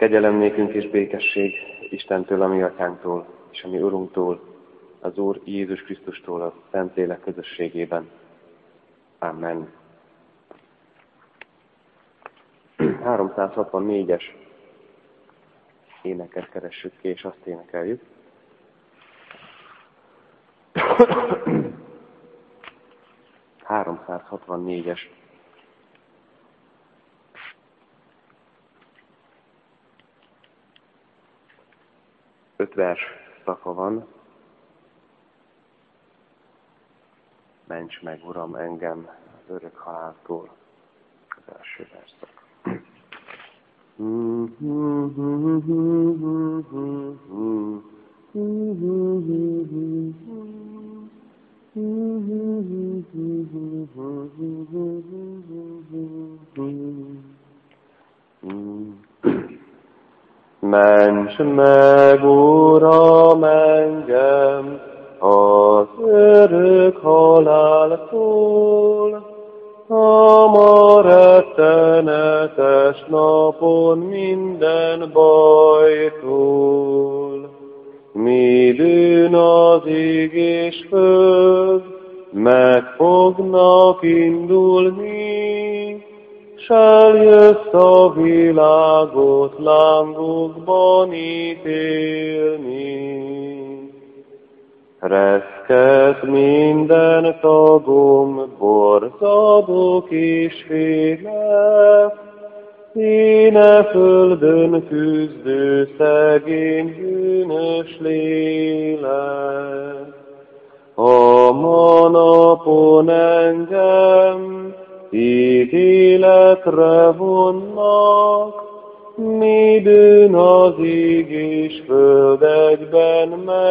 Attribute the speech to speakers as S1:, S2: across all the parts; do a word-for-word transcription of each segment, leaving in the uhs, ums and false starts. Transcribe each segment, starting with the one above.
S1: Kegyelem nékünk és békesség Istentől, a mi atyánktól, és a mi Urunktól, az Úr Jézus Krisztustól, a Szentlélek közösségében. Amen. háromszázhatvannégyes éneket keressük ki, és azt énekeljük. háromszázhatvannégyes. Öt vers szaka van. Ments meg, Uram, engem az örök haláltól. Az első verszak. Ments meg, Uram, engem az örök haláltól, a ma rettenetes napon minden bajtól. Mi bűn az ég és föld, meg fognak indulni, s eljössz a világot lángokban ítélni. Reszket minden tagom, borzadok és félek, én e földön küzdő szegény bűnös lélek. A ma napon engem ítéletre vonnak, mi bűn az ég és föld egyben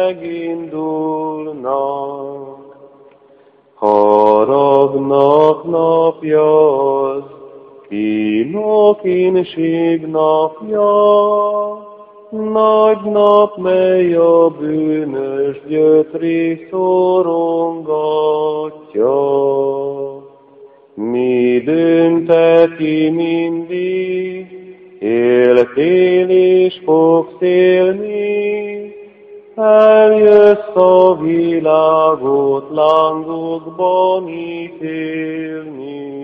S1: megindulnak. Haragnak napja az, kínok-ínség napja, nagy nap, mely a bűnös gyötré szorongatja. Mi bünteti mindig, éltél és fogsz élni, eljössz a világot lángokban ítélni.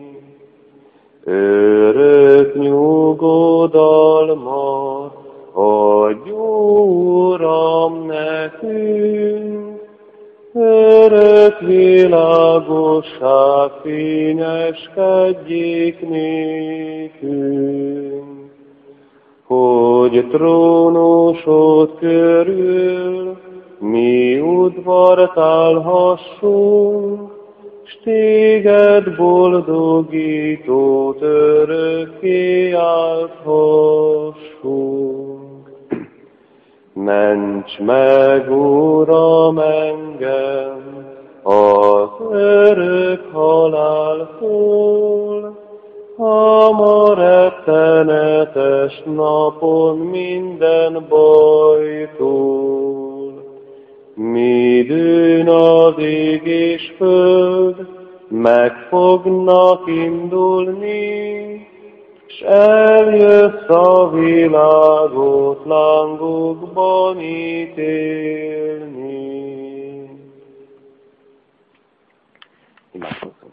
S1: Örök nyugodalmat adj, Uram, nekünk, örök világosság fényeskedjék nékünk, hogy trónusod körül mi udvart állhassunk, s téged boldogítót örökké álthassunk. Ments meg, Uram, engem az örök haláltól, a ma rettenetes napon minden bajtól. Mi bűn az ég és föld, meg fognak indulni, s eljössz a világot lángokban ítélni. Imádkozzunk.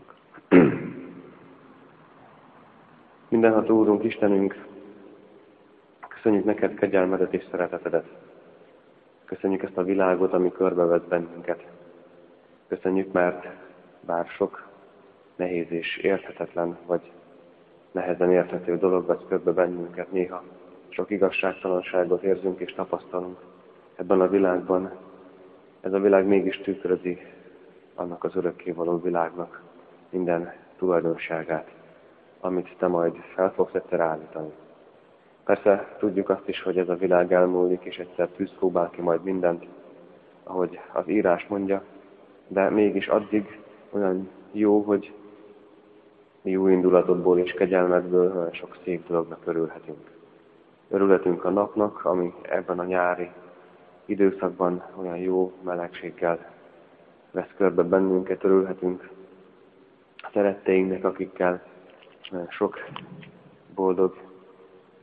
S1: Mindenható Úrunk, Istenünk, köszönjük neked kegyelmedet és szeretetedet. Köszönjük ezt a világot, ami körbevesz bennünket. Köszönjük, mert bár sok nehéz és érthetetlen, vagy nehezen érthető dolog vesz körbe bennünket, néha sok igazságtalanságot érzünk és tapasztalunk ebben a világban. Ez a világ mégis tükrözi annak az örökkévaló világnak minden tulajdonságát, amit te majd fel fogsz egyszer állítani. Persze tudjuk azt is, hogy ez a világ elmúlik, és egyszer tűz próbál ki majd mindent, ahogy az írás mondja, de mégis addig olyan jó, hogy mi jó indulatodból és kegyelmedből olyan sok szép dolognak örülhetünk. Örülhetünk a napnak, ami ebben a nyári időszakban olyan jó melegséggel vesz körbe bennünket, örülhetünk a szeretteinknek, akikkel sok boldog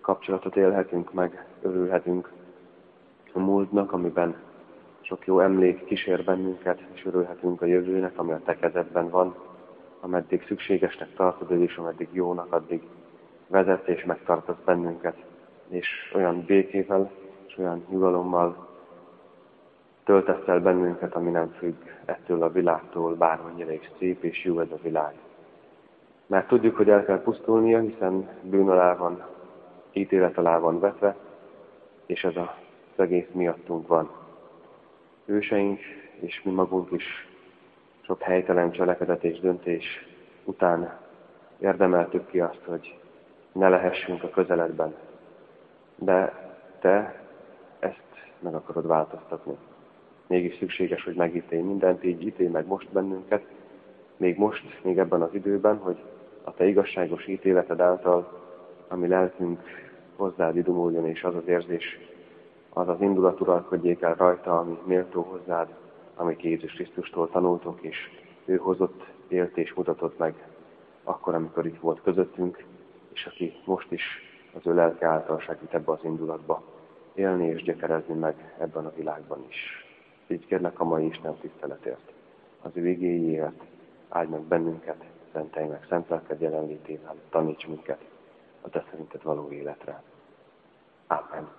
S1: kapcsolatot élhetünk meg, örülhetünk a múltnak, amiben sok jó emlék kísér bennünket, és örülhetünk a jövőnek, ami a te kezedben van, ameddig szükségesnek tartod, és ameddig jónak, addig vezet és megtartasz bennünket, és olyan békével, és olyan nyugalommal töltesz el bennünket, ami nem függ ettől a világtól, bármennyire is szép és jó ez a világ. Mert tudjuk, hogy el kell pusztulnia, hiszen bűn alá van, ítélet alá van vetve, és ez az egész miattunk van. Őseink, és mi magunk is sok helytelen cselekedet és döntés után érdemeltük ki azt, hogy ne lehessünk a közeledben. De te ezt meg akarod változtatni. Mégis szükséges, hogy megítélj mindent, így ítélj meg most bennünket, még most, még ebben az időben, hogy a te igazságos ítéleted által, ami lelkünk hozzád idomuljon, és az az érzés, az az indulat uralkodjék el rajta, ami méltó hozzád, amit Jézus Krisztustól tanultunk, és ő hozott, élt és mutatott meg akkor, amikor itt volt közöttünk, és aki most is az ő lelke által segít ebbe az indulatba élni és gyökerezni meg ebben a világban is. Így kérlek a mai Isten tiszteletért, az ő igéjéért, áldj meg bennünket, szentelj meg szent lelked jelenlétével, taníts minket a te szerinted való életre. Ámen.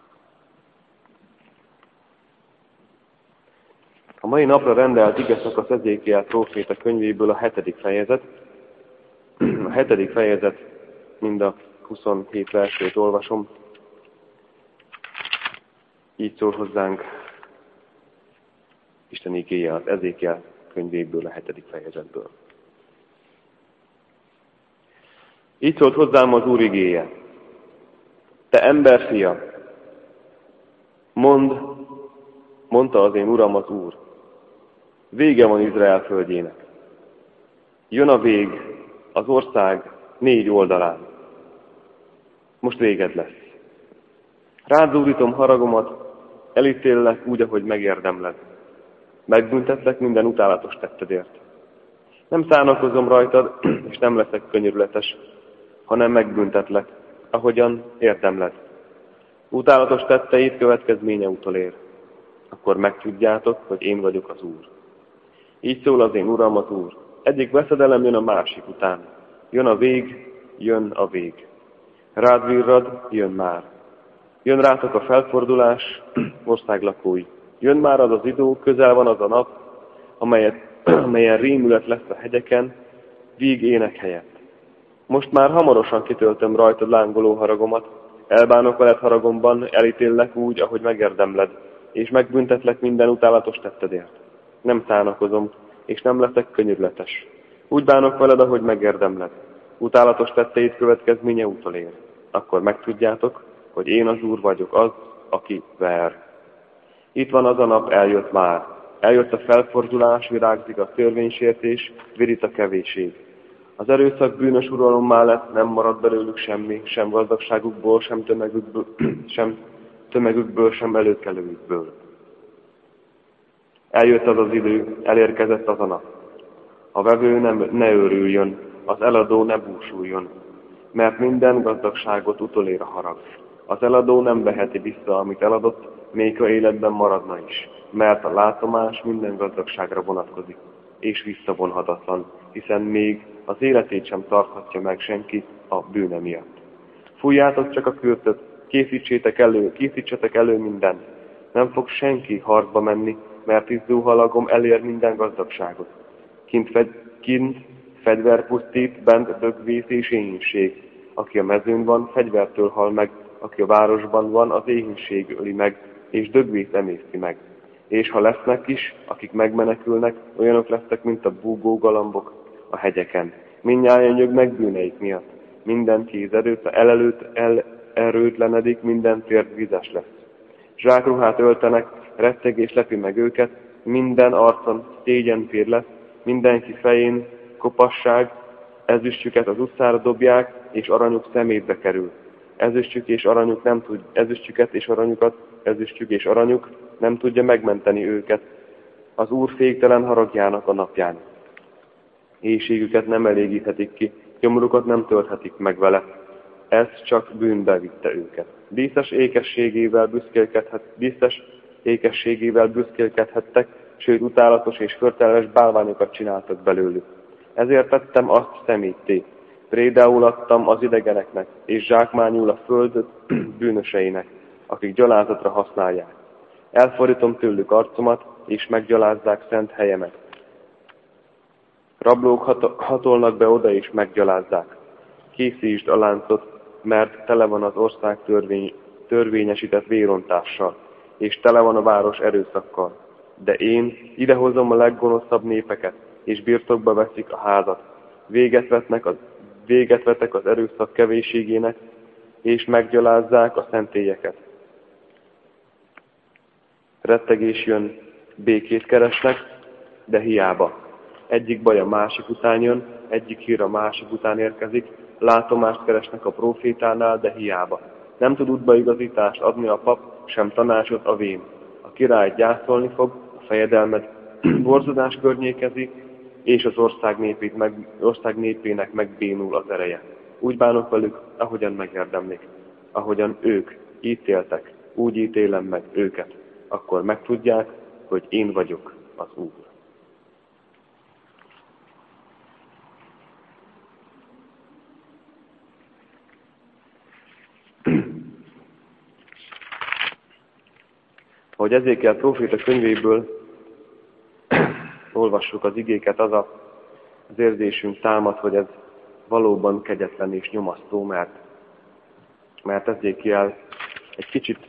S1: A mai napra rendelt igeszakasz Ezékiel próféta könyvéből a hetedik fejezet. A hetedik fejezet mind a huszonhét versét olvasom. Így szól hozzánk Isten igéje az Ezékiel könyvéből, a hetedik fejezetből. Így szólt hozzám az Úr igéje. Te emberfia, mondd, mondta az én Uram az Úr, vége van Izrael földjének. Jön a vég az ország négy oldalán. Most véged lesz. Rád zúdítom haragomat, elítéllek úgy, ahogy megérdemled. Megbüntetlek minden utálatos tettedért. Nem szánakozom rajtad, és nem leszek könyörületes, hanem megbüntetlek, ahogyan érdemled. Utálatos tetteid következménye utolér. Akkor megtudjátok, hogy én vagyok az Úr. Így szól az én Uram az Úr. Egyik veszedelem jön a másik után. Jön a vég, jön a vég. Rád virrad, jön már. Jön rátok a felfordulás, országlakói. Jön már az az idő, közel van az a nap, amelyet, amelyen rémület lesz a hegyeken, víg ének helyett. Most már hamarosan kitöltöm rajtad lángoló haragomat, elbánok veled haragomban, elítéllek úgy, ahogy megérdemled, és megbüntetlek minden utálatos tettedért. Nem szánakozom, és nem leszek könyörületes. Úgy bánok veled, ahogy megérdemled. Utálatos tetteid következménye utolér. Akkor megtudjátok, hogy én az Úr vagyok, az, aki ver. Itt van az a nap, eljött már. Eljött a felfordulás, virágzik a törvénysértés, virít a kevésség. Az erőszak bűnös uralommá lett, nem marad belőlük semmi, sem gazdagságukból, sem tömegükből, sem, tömegükből, sem előkelőükből. Eljött az az idő, elérkezett az a nap. A vevő nem, ne őrüljön, az eladó ne búsuljon, mert minden gazdagságot utolér a harag. Az eladó nem veheti vissza, amit eladott, még ha életben maradna is, mert a látomás minden gazdagságra vonatkozik, és visszavonhatatlan, hiszen még az életét sem tarthatja meg senki a bűne miatt. Fújjátok csak a kürtöt, készítsétek elő, készítsetek elő mindent. Nem fog senki harcba menni, mert izzó halagom elér minden gazdagságot. Kint, fed, kint fegyver pusztít, bent dögvész és éhínség. Aki a mezőn van, fegyvertől hal meg, aki a városban van, az éhínség öli meg, és dögvész emészti meg. És ha lesznek is, akik megmenekülnek, olyanok lesznek, mint a búgó galambok a hegyeken. Mindnyájan nyögnek bűneik miatt. Minden kéz erőt, elelőtt, el, erőtlenedik, minden térd vizes lesz. Zsákruhát öltenek, rettegés lepi meg őket, minden arcon szégyenpér lesz, mindenki fején kopasság, ezüstjüket az utcára dobják, és aranyuk szemétbe kerül. Ezüstjük és aranyuk nem tud, ezüstjüket és aranyukat, ezüstjük és aranyuk nem tudja megmenteni őket az Úr féktelen haragjának a napján. Éhségüket nem elégíthetik ki, gyomrukat nem tölthetik meg vele. ez csak bűnbe vitte őket. Díszes ékességével büszkélkedhet, díszes ékességével büszkélkedhettek, sőt utálatos és förtelmes bálványokat csináltak belőlük. Ezért tettem azt szemétté. Prédául adtam az idegeneknek, és zsákmányul a föld bűnöseinek, akik gyalázatra használják. Elfordítom tőlük arcomat, és meggyalázzák szent helyemet. Rablók hat- hatolnak be oda, és meggyalázzák. Készítsd a láncot, mert tele van az ország törvény, törvényesített vérontással, és tele van a város erőszakkal. De én idehozom a leggonoszabb népeket, és birtokba veszik a házat. Véget vetnek az, véget vetek az erőszak kevésségének, és meggyalázzák a szentélyeket. Rettegés jön, békét keresnek, de hiába. Egyik baj a másik után jön, egyik hír a másik után érkezik, látomást keresnek a profétánál, de hiába. Nem tud útbaigazítást adni a pap, sem tanácsot a vén. A király gyászolni fog, a fejedelmet borzodás környékezi, és az ország, népét meg, ország népének megbénul az ereje. Úgy bánok velük, ahogyan megérdemlik. Ahogyan ők ítéltek, úgy ítélem meg őket. Akkor megtudják, hogy én vagyok az Úr. Ahogy Ezékiel próféta könyvéből olvassuk az igéket, az a, az érzésünk támad, hogy ez valóban kegyetlen és nyomasztó, mert, mert Ezékiel egy kicsit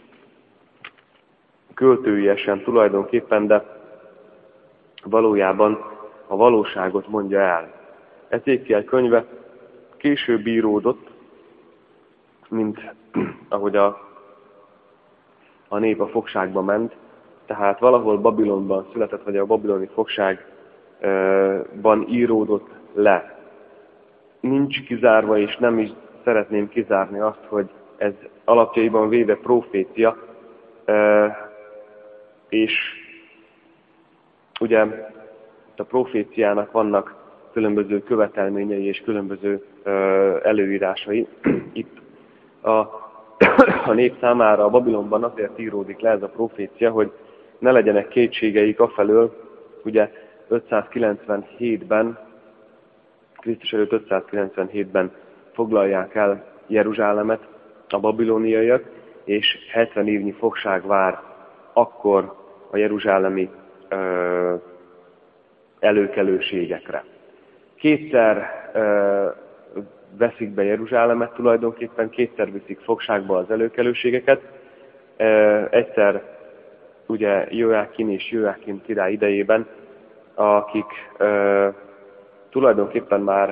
S1: költőiesen tulajdonképpen, de valójában a valóságot mondja el. Ezékiel könyve később íródott, mint ahogy a, a nép a fogságba ment, tehát valahol Babilonban született, vagy a babiloni fogságban íródott le. Nincs kizárva, és nem is szeretném kizárni azt, hogy ez alapjaiban véve profécia, és ugye a proféciának vannak különböző követelményei és különböző előírásai. Itt a, a nép számára a Babilonban azért íródik le ez a profécia, hogy ne legyenek kétségeik afelől, ugye ötszázkilencvenhétben, Krisztus előtt ötszázkilencvenhétben foglalják el Jeruzsálemet a babiloniaiak, és hetven évnyi fogság vár akkor a jeruzsálemi ö, előkelőségekre. Kétszer ö, veszik be Jeruzsálemet tulajdonképpen, kétszer viszik fogságba az előkelőségeket. Ö, egyszer ugye Jóákin és Jóákin király idejében, akik ö, tulajdonképpen már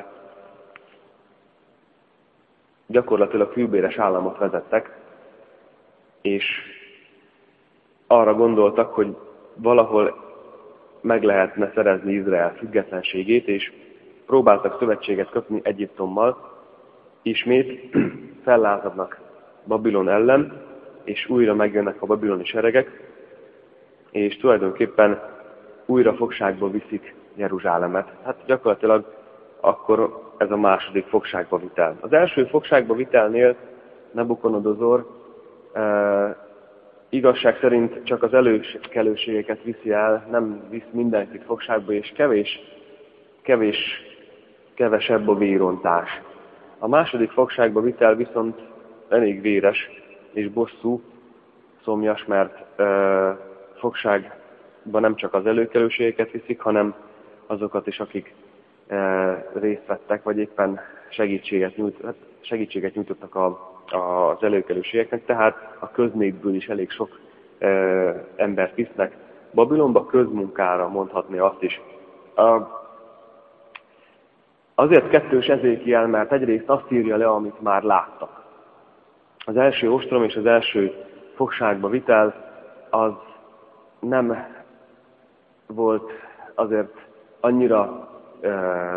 S1: gyakorlatilag fűbéres államot vezettek, és arra gondoltak, hogy valahol meg lehetne szerezni Izrael függetlenségét, és próbáltak szövetséget kötni Egyiptommal, ismét fellázadnak Babilon ellen, és újra megjönnek a babiloni seregek, és tulajdonképpen újra fogságba viszik Jeruzsálemet. Hát gyakorlatilag akkor ez a második fogságba vitel. Az első fogságba vitelnél Nabukodonozor e, igazság szerint csak az előkelőségeket viszi el, nem visz mindenkit fogságba, és kevés, kevés, kevesebb a vérontás. A második fogságba vitel viszont elég véres és bosszú, szomjas, mert e, fogságban nem csak az előkelőségeket viszik, hanem azokat is, akik e, részt vettek, vagy éppen segítséget, nyújt, segítséget nyújtottak a, a, az előkelőségeknek, tehát a köznépből is elég sok e, embert visznek Babilonba, közmunkára mondhatni azt is. A, azért kettős Ezékiel, mert egyrészt azt írja le, amit már láttak. Az első ostrom és az első fogságba vitel az nem volt azért annyira e,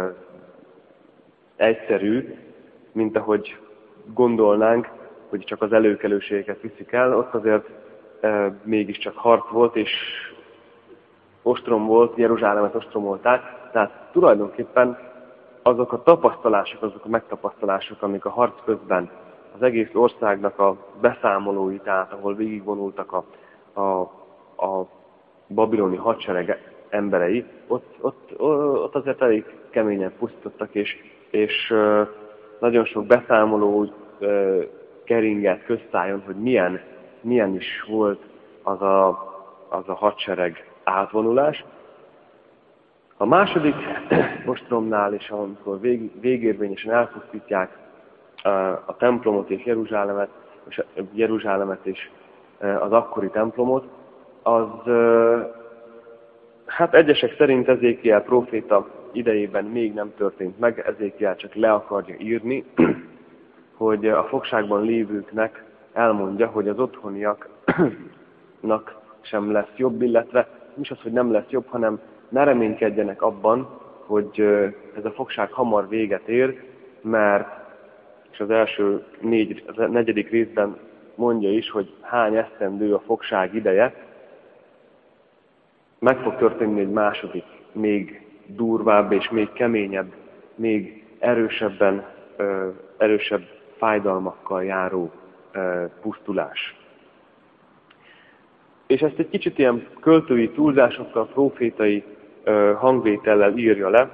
S1: egyszerű, mint ahogy gondolnánk, hogy csak az előkelőségeket viszik el. Ott azért e, mégiscsak harc volt, és ostrom volt, Jeruzsálemet ostromolták. Tehát tulajdonképpen azok a tapasztalások, azok a megtapasztalások, amik a harc közben az egész országnak a beszámolóit át, ahol végigvonultak a, a, a babiloni hadsereg emberei, ott, ott, ott azért elég keményen pusztítottak, és, és nagyon sok beszámoló keringett köztájon, hogy milyen, milyen is volt az a, az a hadsereg átvonulás. A második ostromnál is, amikor vég, végérvényesen elpusztítják a templomot és Jeruzsálemet, és Jeruzsálemet és az akkori templomot, az hát egyesek szerint Ezékiel próféta idejében még nem történt meg, Ezékiel csak le akarja írni, hogy a fogságban lévőknek elmondja, hogy az otthoniaknak sem lesz jobb, illetve nem is az, hogy nem lesz jobb, hanem ne reménykedjenek abban, hogy ez a fogság hamar véget ér, mert, és az első négy, az negyedik részben mondja is, hogy hány esztendő a fogság ideje, meg fog történni egy második, még durvább és még keményebb, még erősebben, erősebb fájdalmakkal járó pusztulás. És ezt egy kicsit ilyen költői túlzásokkal, profétai hangvétellel írja le,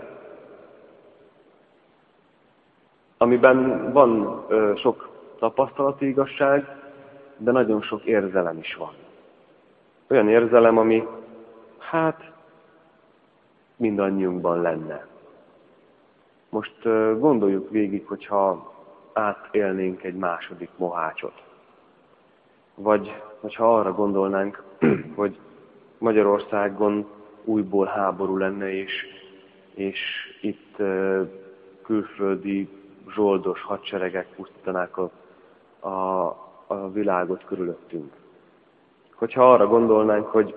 S1: amiben van sok tapasztalati igazság, de nagyon sok érzelem is van. Olyan érzelem, ami hát mindannyiunkban lenne. Most gondoljuk végig, hogyha átélnénk egy második mohácsot. Vagy hogyha arra gondolnánk, hogy Magyarországon újból háború lenne, és, és itt külföldi zsoldos hadseregek pusztítanák a, a, a világot körülöttünk. Hogyha arra gondolnánk, hogy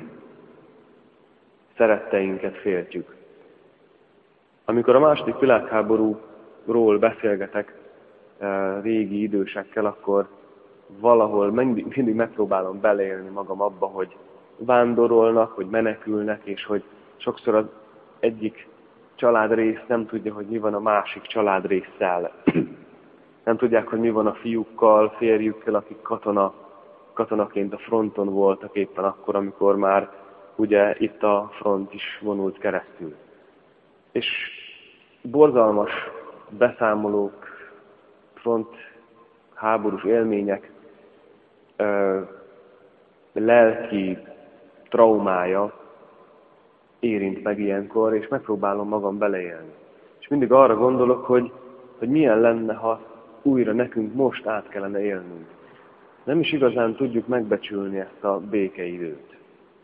S1: szeretteinket féltjük. Amikor a második világháborúról beszélgetek régi idősekkel, akkor valahol mindig, mindig megpróbálom beleélni magam abba, hogy vándorolnak, hogy menekülnek, és hogy sokszor az egyik családrész nem tudja, hogy mi van a másik családrésszel. Nem tudják, hogy mi van a fiúkkal, férjükkel, akik katona, katonaként a fronton voltak éppen akkor, amikor már ugye itt a front is vonult keresztül. És borzalmas beszámolók, front háborús élmények, ö, lelki traumája érint meg ilyenkor, és megpróbálom magam beleélni. És mindig arra gondolok, hogy, hogy milyen lenne, ha újra nekünk most át kellene élnünk. Nem is igazán tudjuk megbecsülni ezt a békeidőt,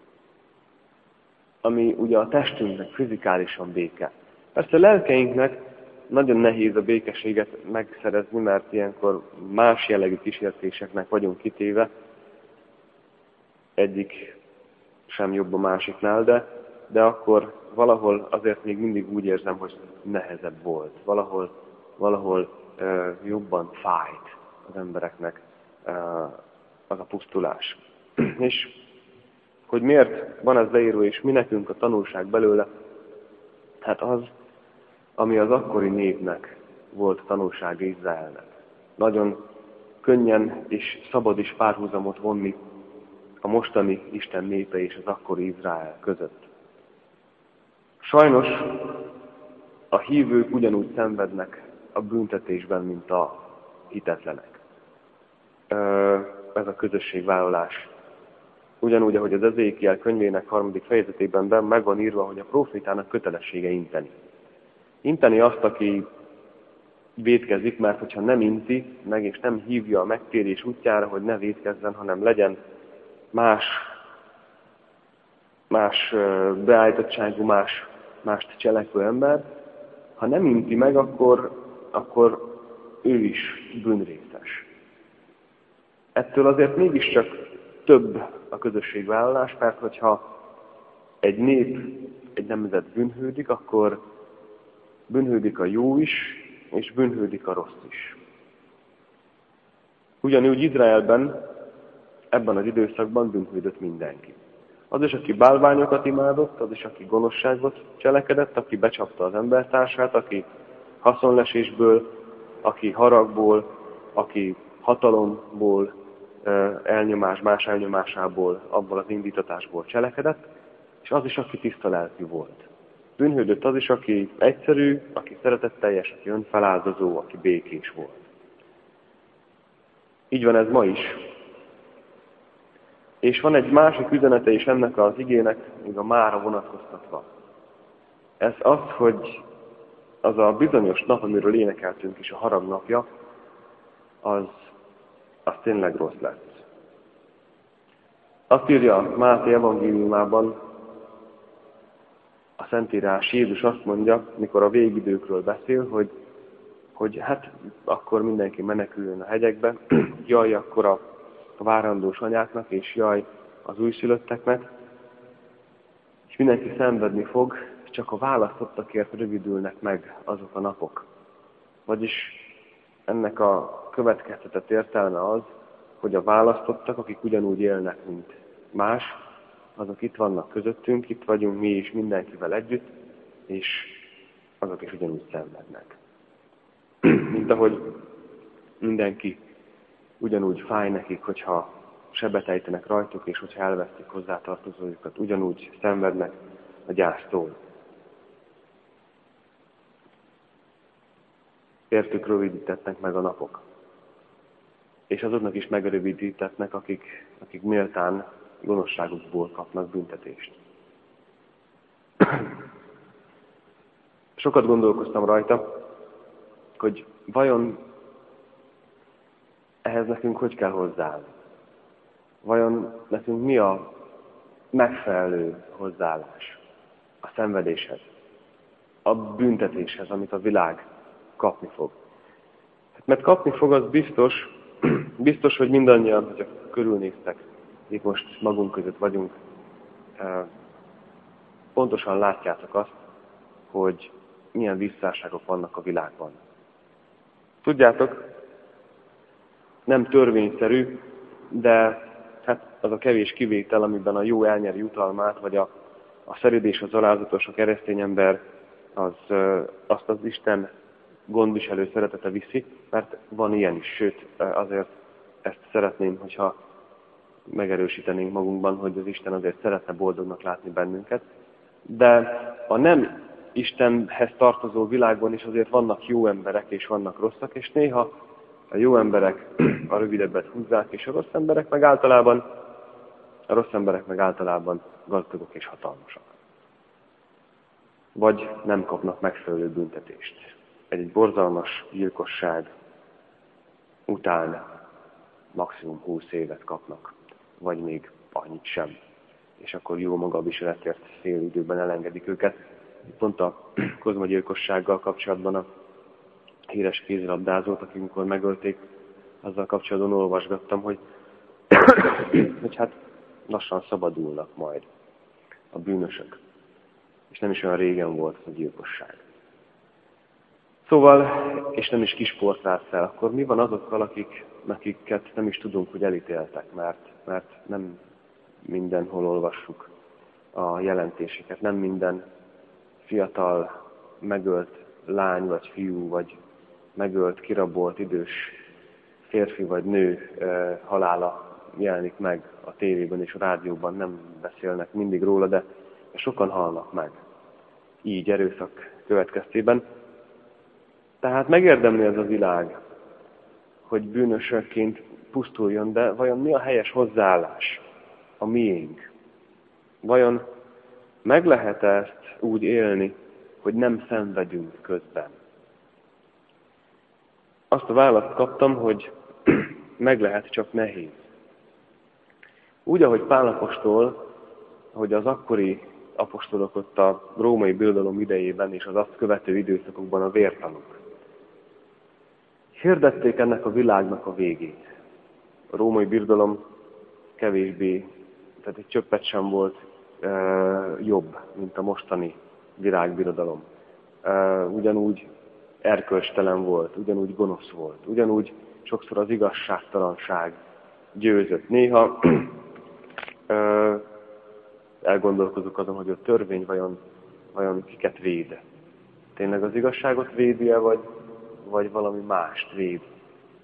S1: ami ugye a testünknek fizikálisan béke. Persze a lelkeinknek nagyon nehéz a békességet megszerezni, mert ilyenkor más jellegű kísértéseknek vagyunk kitéve, egyik sem jobb a másiknál, de, de akkor valahol azért még mindig úgy érzem, hogy nehezebb volt. Valahol, valahol uh, jobban fájt az embereknek uh, az a pusztulás. És hogy miért van ez leírva, és mi nekünk a tanulság belőle, hát az, ami az akkori népnek volt tanulsága Izraelnek. Nagyon könnyen és szabad is párhuzamot vonni a mostani Isten népe és az akkori Izrael között. Sajnos a hívők ugyanúgy szenvednek a büntetésben, mint a hitetlenek. Ez a közösségvállalás. Ugyanúgy, ahogy az Ezékiel könyvének harmadik fejezetében meg van írva, hogy a profétának kötelessége inteni. Inteni azt, aki vétkezik, mert hogyha nem inti meg, és nem hívja a megtérés útjára, hogy ne vétkezzen, hanem legyen más, más beállítottságú, más, mást cselekvő ember, ha nem inti meg, akkor, akkor ő is bűnrészes. Ettől azért mégiscsak több a közösségvállalás, mert hogyha egy nép, egy nemzet bűnhődik, akkor bűnhődik a jó is, és bűnhődik a rossz is. Ugyanúgy Izraelben, ebben az időszakban bűnhődött mindenki. Az is, aki bálványokat imádott, az is, aki gonoszságot cselekedett, aki becsapta az embertársát, aki haszonlesésből, aki haragból, aki hatalomból, elnyomás, más elnyomásából, abból az indítatásból cselekedett, és az is, aki tiszta lelkű volt. Bűnhődött az is, aki egyszerű, aki szeretetteljes, aki önfeláldozó, aki békés volt. Így van ez ma is. És van egy másik üzenete is ennek az igének, még a mára vonatkoztatva. Ez az, hogy az a bizonyos nap, amiről énekeltünk is, a harag napja, az, az tényleg rossz lesz. Azt írja Máté evangéliumában a Szentírás, Jézus azt mondja, mikor a végidőkről beszél, hogy, hogy hát akkor mindenki meneküljön a hegyekbe, jaj akkor a várandós anyáknak, és jaj az újszülötteknek, és mindenki szenvedni fog, csak a választottakért rövidülnek meg azok a napok. Vagyis ennek a következtetett értelme az, hogy a választottak, akik ugyanúgy élnek, mint más, azok itt vannak közöttünk, itt vagyunk mi is mindenkivel együtt, és azok is ugyanúgy szenvednek. Mint ahogy mindenki ugyanúgy fáj nekik, hogyha sebet ejtenek rajtuk, és hogyha elvesztik hozzátartozójukat, ugyanúgy szenvednek a gyásztól. Értük rövidítetnek meg a napok. És azoknak is megrövidítetnek, akik, akik méltán gonoszságukból kapnak büntetést. Sokat gondolkoztam rajta, hogy vajon ehhez nekünk hogy kell hozzáállni? Vajon nekünk mi a megfelelő hozzáállás a szenvedéshez, a büntetéshez, amit a világ kapni fog? Hát, mert kapni fog, az biztos, biztos, hogy mindannyian, hogyha körülnéztek, itt most magunk között vagyunk, pontosan látjátok azt, hogy milyen visszásságok vannak a világban. Tudjátok, nem törvényszerű, de hát az a kevés kivétel, amiben a jó elnyeri jutalmát, vagy a, a szeridés, az alázatos, a keresztény ember, az, azt az Isten gondviselő szeretete viszi, mert van ilyen is, sőt, azért ezt szeretném, hogyha megerősítenénk magunkban, hogy az Isten azért szeretne boldognak látni bennünket. De a nem Istenhez tartozó világban is azért vannak jó emberek és vannak rosszak, és néha a jó emberek a rövidebbet húzzák, és a rossz emberek meg általában, a rossz emberek meg általában gazdagok és hatalmasak. Vagy nem kapnak megfelelő büntetést. Egy borzalmas gyilkosság után maximum húsz évet kapnak, vagy még annyit sem. És akkor jó maga a viseletért fél időben elengedik őket. Pont a Kozma gyilkossággal kapcsolatban a híres kézilabdázót, akik mikor megölték, azzal kapcsolatban olvasgattam, hogy, hogy hát lassan szabadulnak majd a bűnösök. És nem is olyan régen volt az a gyilkosság. Szóval, és nem is kisportrásszel, akkor mi van azokkal, akik, akiket nem is tudunk, hogy elítéltek, mert, mert nem mindenhol olvassuk a jelentéseket, nem minden fiatal, megölt lány vagy fiú, vagy megölt, kirabolt, idős férfi vagy nő e, halála jelenik meg a tévében és a rádióban, nem beszélnek mindig róla, de sokan halnak meg. Így erőszak következtében. Tehát megérdemli ez a világ, hogy bűnösökként pusztuljon, de vajon mi a helyes hozzáállás a miénk? Vajon meg lehet ezt úgy élni, hogy nem szenvedünk közben? Azt a választ kaptam, hogy meg lehet, csak nehéz. Úgy, ahogy Pál apostol, hogy az akkori apostolok ott a római birodalom idejében és az azt követő időszakokban a vértanúk hirdették ennek a világnak a végét. A római birodalom kevésbé, tehát egy csöppet sem volt e, jobb, mint a mostani világbirodalom. E, ugyanúgy erkölcstelen volt, ugyanúgy gonosz volt, ugyanúgy sokszor az igazságtalanság győzött. Néha e, elgondolkozok azon, hogy a törvény vajon, vajon kiket véd. Tényleg az igazságot védi-e, vagy, vagy valami mást véd?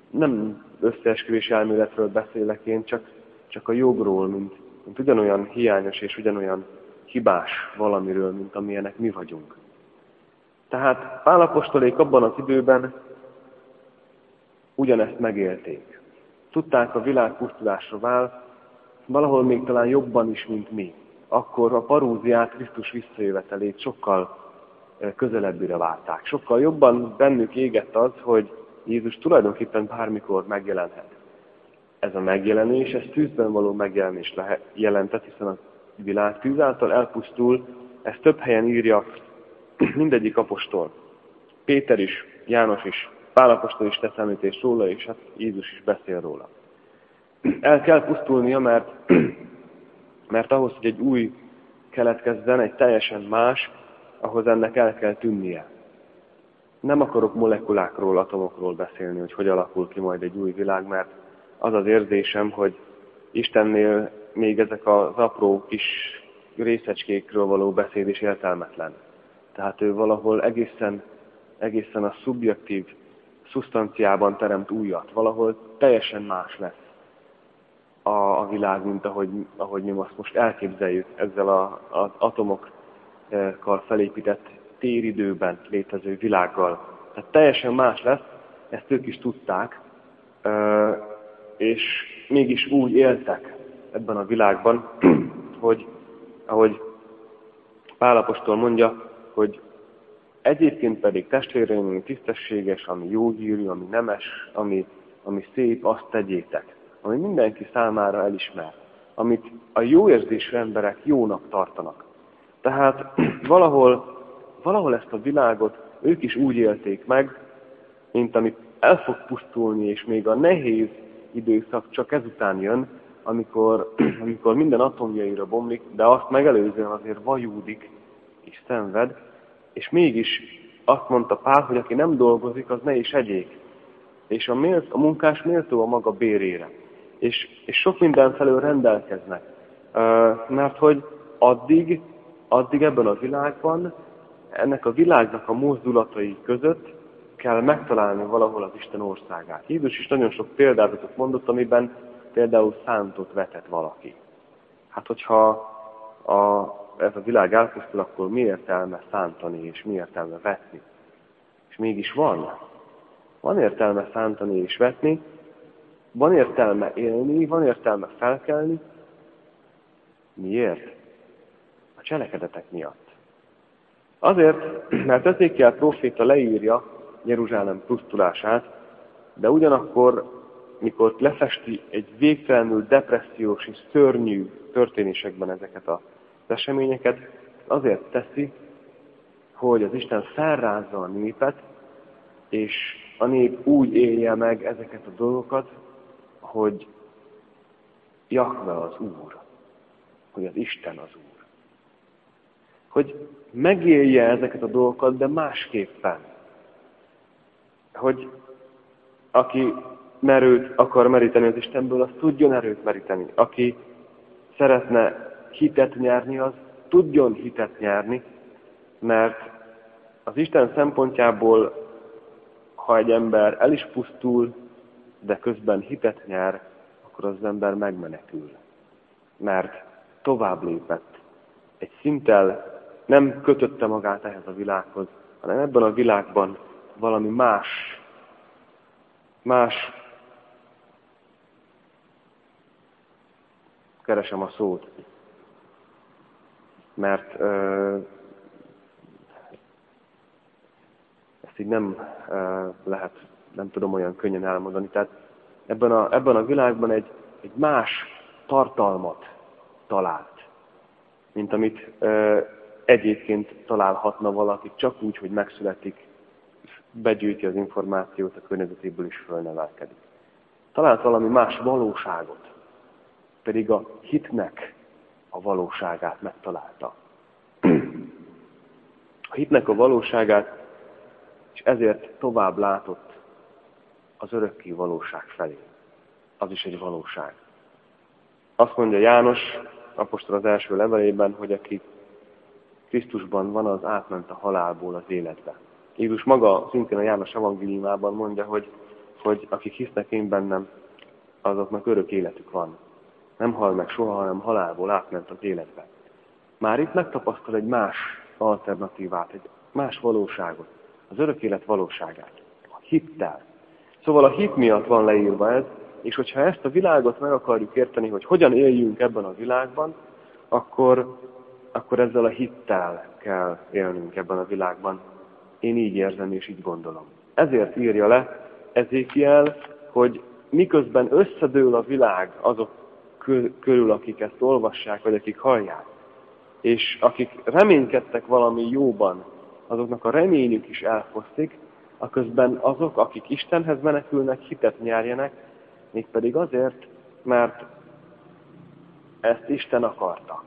S1: nem összeesküvés elméletről beszélek én, csak, csak a jogról, mint, mint ugyanolyan hiányos és ugyanolyan hibás valamiről, mint amilyenek mi vagyunk. Tehát Pál apostolék abban az időben ugyanezt megélték. Tudták, a világ pusztulásra vál, valahol még talán jobban is, mint mi. Akkor a paróziát, Krisztus visszajövetelét sokkal közelebbire várták. Sokkal jobban bennük égett az, hogy Jézus tulajdonképpen bármikor megjelenhet. Ez a megjelenés, ez tűzben való megjelenés jelentett, hiszen a világ tűz által elpusztul, ezt több helyen írja mindegyik apostol. Péter is, János is, Pál apostol is tesz említést róla, és hát Jézus is beszél róla. El kell pusztulnia, mert, mert ahhoz, hogy egy új keletkezzen, egy teljesen más, ahhoz ennek el kell tűnnie. Nem akarok molekulákról, atomokról beszélni, hogy hogy alakul ki majd egy új világ, mert az az érzésem, hogy Istennél még ezek az apró kis részecskékről való beszéd is értelmetlen. Tehát ő valahol egészen, egészen a szubjektív szusztanciában teremt újat. Valahol teljesen más lesz a, a világ, mint ahogy, ahogy mi azt most elképzeljük ezzel az atomokkal felépített téridőben létező világgal. Tehát teljesen más lesz, ezt ők is tudták, és mégis úgy éltek ebben a világban, hogy ahogy Pál apostol mondja, hogy egyébként pedig testvéreim, ami tisztességes, ami jó hírű, ami nemes, ami, ami szép, azt tegyétek. Ami mindenki számára elismer. Amit a jó érzésű emberek jónak tartanak. Tehát valahol, valahol ezt a világot ők is úgy élték meg, mint amit el fog pusztulni, és még a nehéz időszak csak ezután jön, amikor, amikor minden atomjaira bomlik, de azt megelőzően azért vajúdik és szenved, és mégis azt mondta Pál, hogy aki nem dolgozik, az ne is egyék. És a, mélt, a munkás méltó a maga bérére. És, és sok minden felől rendelkeznek. Mert hogy addig, addig ebben a világban, ennek a világnak a mozdulatai között kell megtalálni valahol az Isten országát. Jézus is nagyon sok példázatot mondott, amiben például szántót vetett valaki. Hát hogyha a, ez a világ elpusztul, akkor mi értelme szántani, és mi értelme vetni? És mégis van. Van értelme szántani és vetni, van értelme élni, van értelme felkelni. Miért? A cselekedetek miatt. Azért, mert Ezékiel próféta leírja Jeruzsálem pusztulását, de ugyanakkor, mikor lefesti egy végtelenül depressziós és szörnyű történésekben ezeket az eseményeket, azért teszi, hogy az Isten felrázza a népet, és a nép úgy élje meg ezeket a dolgokat, hogy Jahve az Úr, hogy az Isten az Úr. Hogy megélje ezeket a dolgokat, de másképpen. Hogy aki merőt akar meríteni az Istenből, az tudjon erőt meríteni. Aki szeretne hitet nyerni, az tudjon hitet nyerni, mert az Isten szempontjából, ha egy ember el is pusztul, de közben hitet nyer, akkor az ember megmenekül. Mert tovább lépett. Egy szinttel nem kötötte magát ehhez a világhoz, hanem ebben a világban valami más, más, keresem a szót, mert ö, ezt így nem ö, lehet, nem tudom olyan könnyen elmondani. Tehát ebben a, ebben a világban egy, egy más tartalmat talált, mint amit ö, egyébként találhatna valaki csak úgy, hogy megszületik, begyűjti az információt, a környezetéből is fölnevelkedik. Talált valami más valóságot, pedig a hitnek a valóságát megtalálta. A hitnek a valóságát, és ezért tovább látott az örökké valóság felé. Az is egy valóság. Azt mondja János apostol az első levelében, hogy aki Krisztusban van, az átment a halálból az életbe. Jézus maga szintén a János evangéliumában mondja, hogy hogy akik hisznek én bennem, azoknak örök életük van. Nem hal meg soha, hanem halálból átment az életbe. Már itt megtapasztal egy más alternatívát, egy más valóságot, az örök élet valóságát, a hittel. Szóval a hit miatt van leírva ez, és hogyha ezt a világot meg akarjuk érteni, hogy hogyan éljünk ebben a világban, akkor, akkor ezzel a hittel kell élnünk ebben a világban. Én így érzem és így gondolom. Ezért írja le Ezékiel, hogy miközben összedől a világ azok körül, akik ezt olvassák, vagy akik hallják, és akik reménykedtek valami jóban, azoknak a reményük is elfosztik, aközben azok, akik Istenhez menekülnek, hitet nyerjenek, mégpedig azért, mert ezt Isten akarta.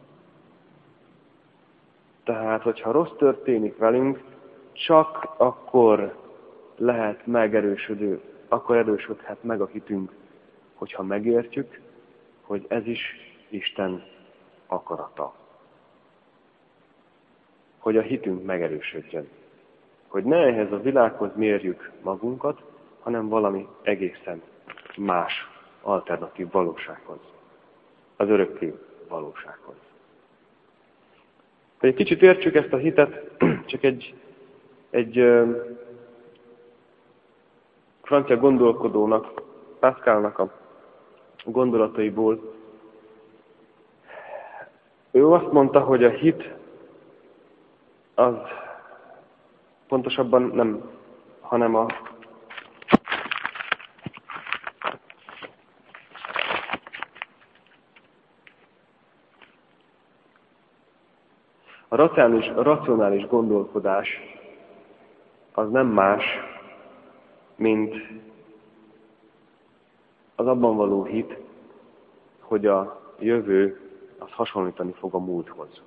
S1: Tehát, hogyha rossz történik velünk, csak akkor lehet megerősödő, akkor erősödhet meg a hitünk, hogyha megértjük, hogy ez is Isten akarata. Hogy a hitünk megerősödjön. Hogy ne ehhez a világhoz mérjük magunkat, hanem valami egészen más, alternatív valósághoz. Az örökké valósághoz. Hogy egy kicsit értsük ezt a hitet, csak egy, egy ö, francia gondolkodónak, Pascalnak a gondolataiból, ő azt mondta, hogy a hit az pontosabban nem, hanem a a racionális, a racionális gondolkodás az nem más, mint az abban való hit, hogy a jövő az hasonlítani fog a múlthoz.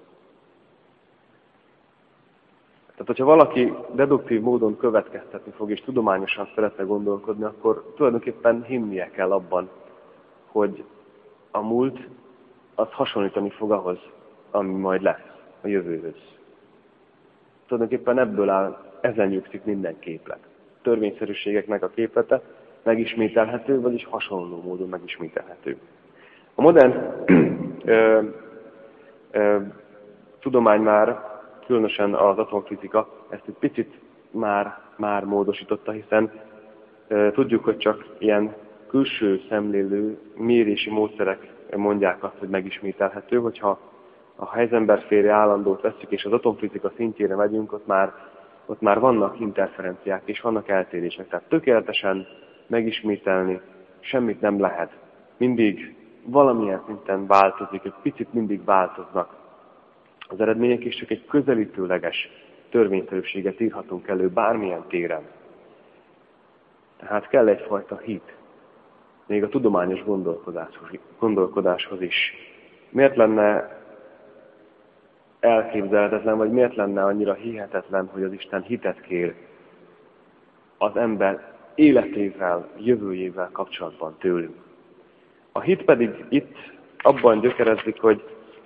S1: Tehát, hogyha valaki deduktív módon következtetni fog, és tudományosan szeretne gondolkodni, akkor tulajdonképpen hinnie kell abban, hogy a múlt az hasonlítani fog ahhoz, ami majd lesz, a jövőhöz. Tulajdonképpen ebből áll, ezen nyugszik minden képlet. Törvényszerűségeknek a képlete megismételhető, vagyis hasonló módon megismételhető. A modern ö, ö, tudomány már, különösen az atomfizika, ezt egy picit már, már módosította, hiszen e, tudjuk, hogy csak ilyen külső szemlélő mérési módszerek mondják azt, hogy megismételhető, hogyha a Heisenberg-féle állandót vesszük, és az atomfizika szintjére megyünk, ott már, ott már vannak interferenciák, és vannak eltérések. Tehát tökéletesen megismételni semmit nem lehet. Mindig valamilyen szinten változik, egy picit mindig változnak az eredmények, és csak egy közelítőleges törvényszerűséget írhatunk elő bármilyen téren. Tehát kell egyfajta hit, még a tudományos gondolkodáshoz, gondolkodáshoz is. Miért lenne elképzelhetetlen, vagy miért lenne annyira hihetetlen, hogy az Isten hitet kér az ember életével, jövőjével kapcsolatban tőlünk? A hit pedig itt abban gyökerezik, hogy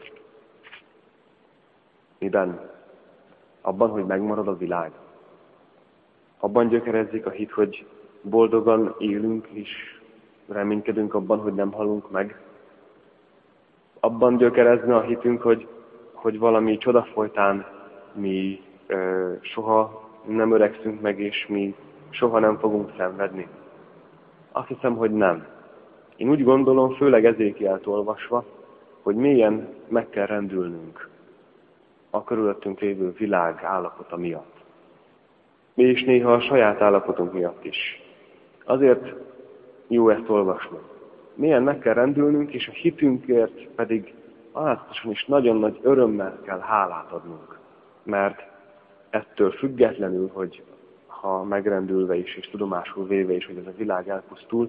S1: miben? Abban, hogy megmarad a világ. Abban gyökerezik a hit, hogy boldogan élünk, és reménykedünk abban, hogy nem halunk meg. Abban gyökerezne a hitünk, hogy, hogy valami csoda folytán mi ö, soha nem öregszünk meg, és mi soha nem fogunk szenvedni. Azt hiszem, hogy nem. Én úgy gondolom, főleg Ezékielt olvasva, hogy mélyen meg kell rendülnünk a körülöttünk lévő világ állapota miatt. És néha a saját állapotunk miatt is. Azért jó ezt olvasni. Mélyen meg kell rendülnünk, és a hitünkért pedig alázatosan is nagyon nagy örömmel kell hálát adnunk. Mert ettől függetlenül, hogy ha megrendülve is, és tudomásul véve is, hogy ez a világ elpusztul,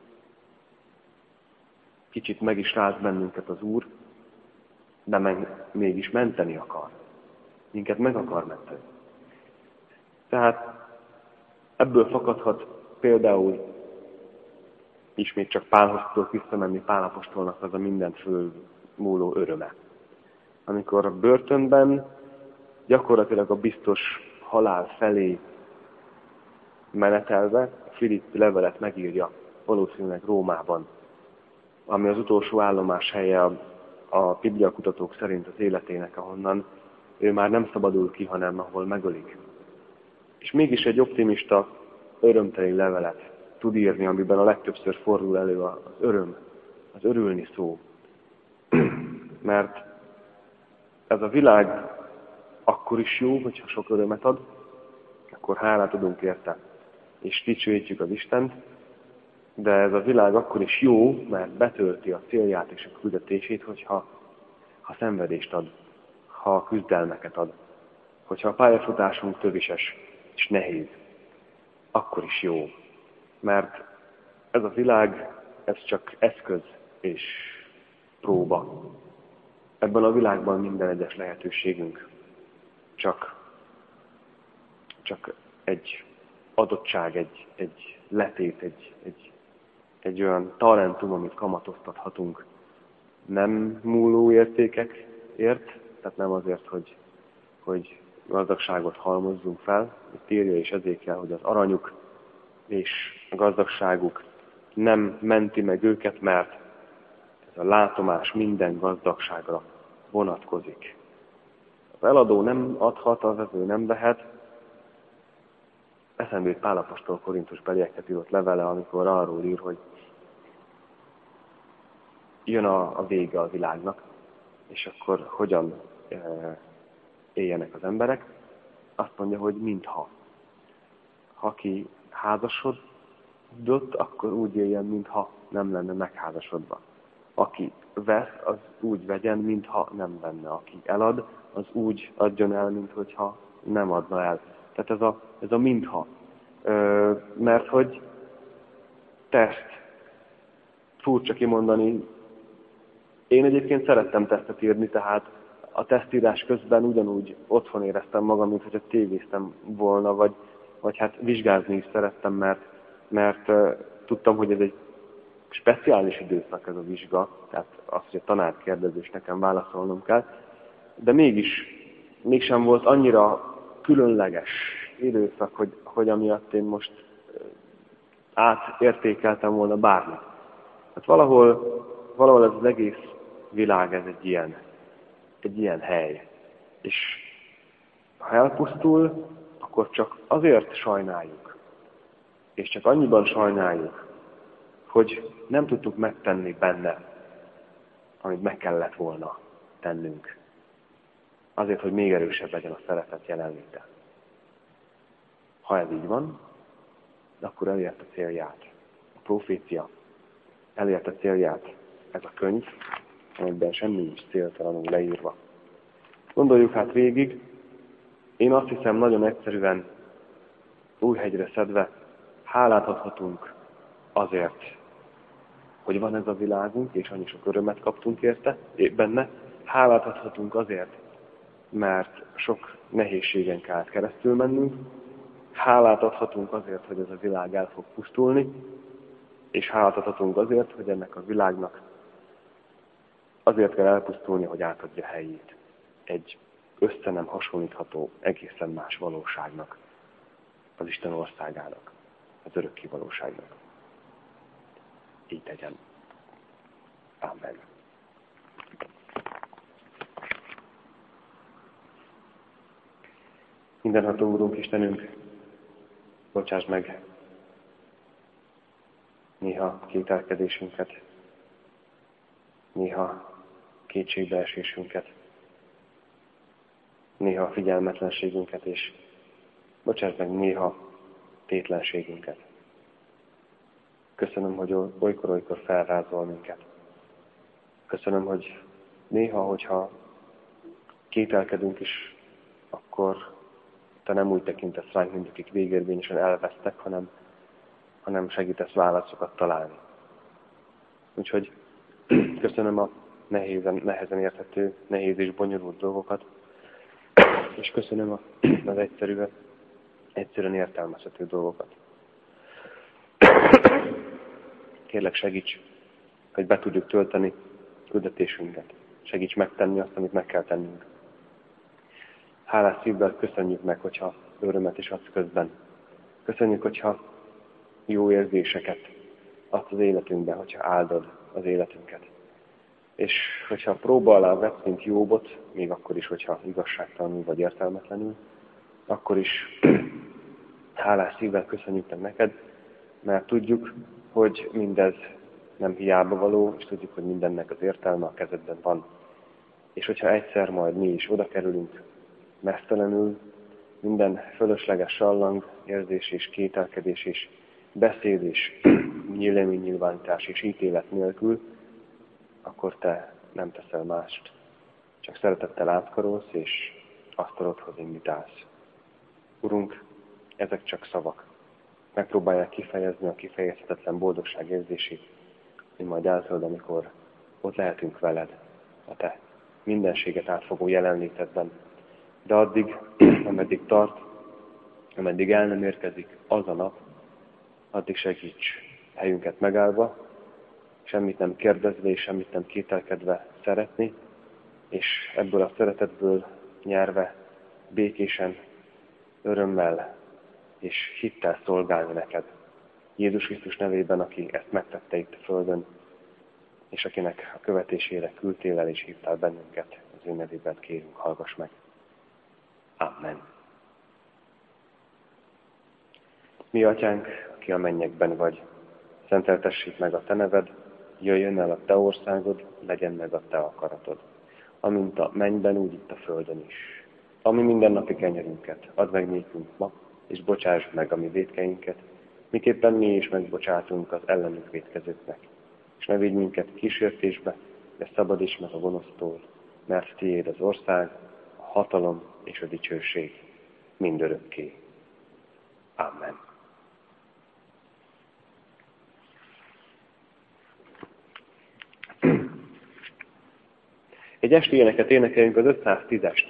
S1: kicsit meg is ráz bennünket az Úr, de meg mégis menteni akar. Minket meg akar menteni. Tehát ebből fakadhat például, ismét csak Pálhoz tudok visszamenni, Pál apostolnak az a mindent fölmúló öröme. Amikor a börtönben gyakorlatilag a biztos halál felé menetelve, Filippi levelet megírja, valószínűleg Rómában, ami az utolsó állomás helye a, a bibliakutatók szerint az életének, ahonnan ő már nem szabadul ki, hanem ahol megölik. És mégis egy optimista, örömteli levelet tud írni, amiben a legtöbbször fordul elő az öröm, az örülni szó. Mert ez a világ akkor is jó, hogyha sok örömet ad, akkor hálát adunk érte, és dicsőítjük az Istent, de ez a világ akkor is jó, mert betölti a célját és a küldetését, hogyha ha szenvedést ad, ha küzdelmeket ad, hogyha a pályafutásunk tövises és nehéz, akkor is jó. Mert ez a világ, ez csak eszköz és próba. Ebben a világban minden egyes lehetőségünk csak, csak egy adottság, egy, egy letét, egy, egy, egy olyan talentum, amit kamatoztathatunk. Nem múló értékekért, tehát nem azért, hogy, hogy gazdagságot halmozzunk fel. Itt írja és ezért kell, hogy az aranyuk és a gazdagságuk nem menti meg őket, mert ez a látomás minden gazdagságra vonatkozik. Az eladó nem adhat, az vevő nem vehet. Eszembe jut Pál apostol Korintus beliekhez írott levele, amikor arról ír, hogy jön a, a vége a világnak, és akkor hogyan e, éljenek az emberek. Azt mondja, hogy mintha. Ha ki házasodott, akkor úgy éljen, mintha nem lenne megházasodva. Aki vesz, az úgy vegyen, mintha nem venne. Aki elad, az úgy adjon el, mintha nem adna el. Tehát ez a, ez a mintha. Ö, mert hogy teszt, furcsa kimondani, én egyébként szerettem tesztet írni, tehát a tesztírás közben ugyanúgy otthon éreztem magam, mint hogyha tévéztem volna, vagy, vagy hát vizsgázni is szerettem, mert, mert uh, tudtam, hogy ez egy speciális időszak ez a vizsga, tehát az, hogy a tanár kérdez, és nekem válaszolnom kell, de mégis, mégsem volt annyira különleges időszak, hogy, hogy amiatt én most átértékeltem volna bármit. Hát valahol, valahol ez az egész világ, ez egy ilyen, egy ilyen hely. És ha elpusztul, akkor csak azért sajnáljuk, és csak annyiban sajnáljuk, hogy nem tudtuk megtenni benne, amit meg kellett volna tennünk. Azért, hogy még erősebb legyen a szeretet jelenléte. Ha ez így van, akkor elérte célját. A profécia elérte célját. Ez a könyv, amiben semmi nincs céltalanul leírva. Gondoljuk hát végig, én azt hiszem nagyon egyszerűen, Újhegyre szedve, hálát adhatunk azért, hogy van ez a világunk, és annyi sok örömet kaptunk érte, benne. Hálát adhatunk azért, mert sok nehézségen kellett keresztül mennünk. Hálát adhatunk azért, hogy ez a világ el fog pusztulni, és hálát adhatunk azért, hogy ennek a világnak azért kell elpusztulni, hogy átadja helyét egy össze nem hasonlítható, egészen más valóságnak, az Isten országának, az örökké valóságnak. Így tegyen. Amen. Mindenható Úrunk, Istenünk, bocsáss meg néha kételkedésünket, néha kétségbeesésünket, néha figyelmetlenségünket, és bocsáss meg néha tétlenségünket. Köszönöm, hogy olykor-olykor felrázol minket. Köszönöm, hogy néha, hogyha kételkedünk is, akkor Te nem úgy tekintesz ránk, mint akik végérvényesen elvesztek, hanem, hanem segítesz válaszokat találni. Úgyhogy köszönöm a nehézen, nehezen érthető, nehéz és bonyolult dolgokat, és köszönöm a, az egyszerűen, egyszerűen értelmezhető dolgokat. Kérlek, segíts, hogy be tudjuk tölteni küldetésünket. Segíts megtenni azt, amit meg kell tennünk. Hálás szívvel köszönjük meg, hogyha örömet is adsz közben. Köszönjük, hogyha jó érzéseket adsz az életünkbe, hogyha áldod az életünket. És hogyha próba alá vetsz, mint Jóbot, még akkor is, hogyha igazságtalanul vagy értelmetlenül, akkor is hálás szívvel köszönjük neked, mert tudjuk, hogy mindez nem hiába való, és tudjuk, hogy mindennek az értelme a kezedben van. És hogyha egyszer majd mi is oda kerülünk mesztelenül, minden fölösleges sallang, érzés és kételkedés és beszéd és nyilvánítás és ítélet nélkül, akkor te nem teszel mást, csak szeretettel átkarolsz és asztalodhoz invitálsz. Urunk, ezek csak szavak. Megpróbálják kifejezni a kifejezhetetlen boldogság érzését, hogy majd eltöld, amikor ott lehetünk veled, a te mindenséget átfogó jelenlétedben. De addig, ameddig tart, ameddig el nem érkezik az a nap, addig segíts helyünket megállva, semmit nem kérdezve és semmit nem kételkedve szeretni, és ebből a szeretetből nyerve békésen, örömmel és hittel szolgálni neked. Jézus Krisztus nevében, aki ezt megtette itt a földön, és akinek a követésére küldtél el és hívtál bennünket, az ő nevében kérünk, hallgass meg. Amen. Mi atyánk, aki a mennyekben vagy, szenteltessék meg a te neved, jöjjön el a te országod, legyen meg a te akaratod, amint a mennyben, úgy itt a földön is. Ami mindennapi kenyerünket, add meg nékünk ma, és bocsásd meg a mi vétkeinket, miképpen mi is megbocsátunk az ellenünk vétkezőknek. És ne vigy minket kísértésbe, de szabadíts meg a gonosztól, mert tiéd az ország, a hatalom és a dicsőség mindörökké. Amen. Egy esti éneket énekeljünk, az ötszáztízest.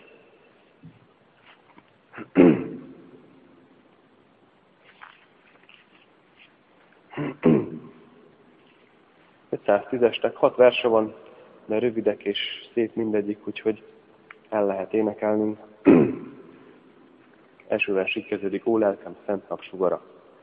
S1: ötszáztízesnek hat verse van, de rövidek és szép mindegyik, úgyhogy el lehet énekelni. Első vers így kezdődik, ó lelkem, szent napsugara.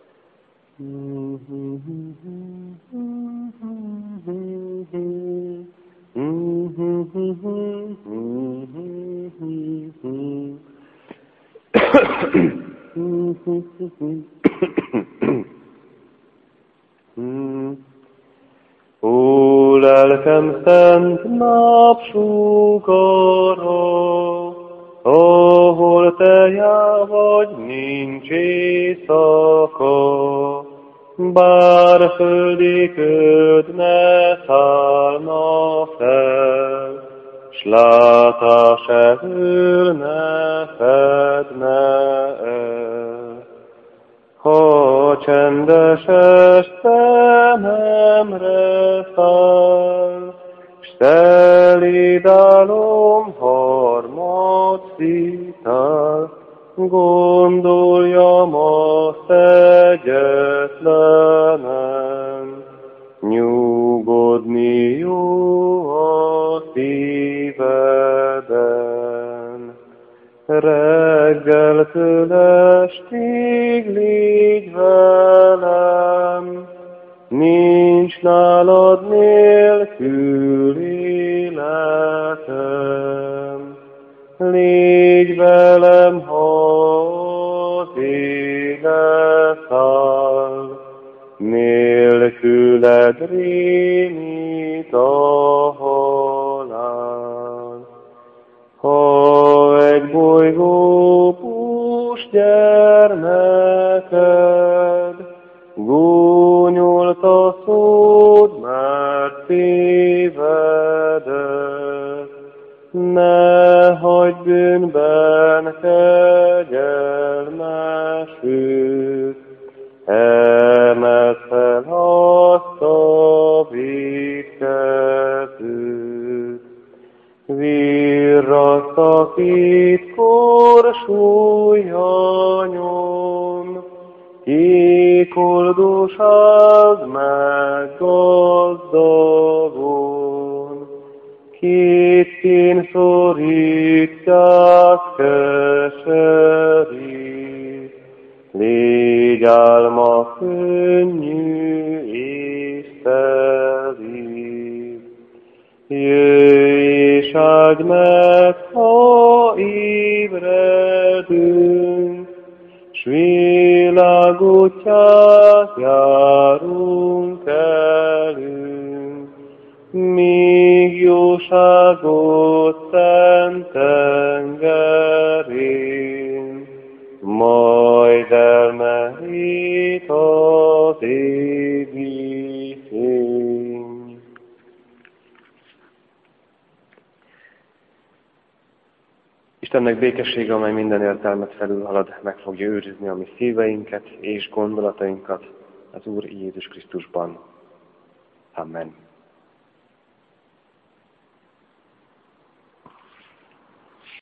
S1: Ó lelkem, szent napsugara, ahol te jár vagy, nincs éjszaka, bár földi köd ne szállna fel, s látás elől ne fedne el. Ha csendes szememre száll, s szelíd álom harmad szítál, gondoljam azt egyetlenem, nyugodni jó a szíveden. Reggeltől estig légy velem, nincs nálad nélkül életem. Légy velem, ha az élet áll, nélküled rémít a halál. Ha egy bolygó pús gyermeked, gúnyolt a szód, mert tévedett, ne hagyd bűnben kegyelmes őt, emeld fel azt a vétkezőt. Virrasztakít korsúlya nyom, kikoldóság meg gazdagon, két kén szorítják keserét, légy álma fő áld meg, ha ébredünk, s világ útját járunk elünk, míg jóságot szent tengerén, majd elmerít az égi fény. Istennek békessége, amely minden értelmet felülhalad, meg fogja őrizni a mi szíveinket és gondolatainkat az Úr Jézus Krisztusban. Amen.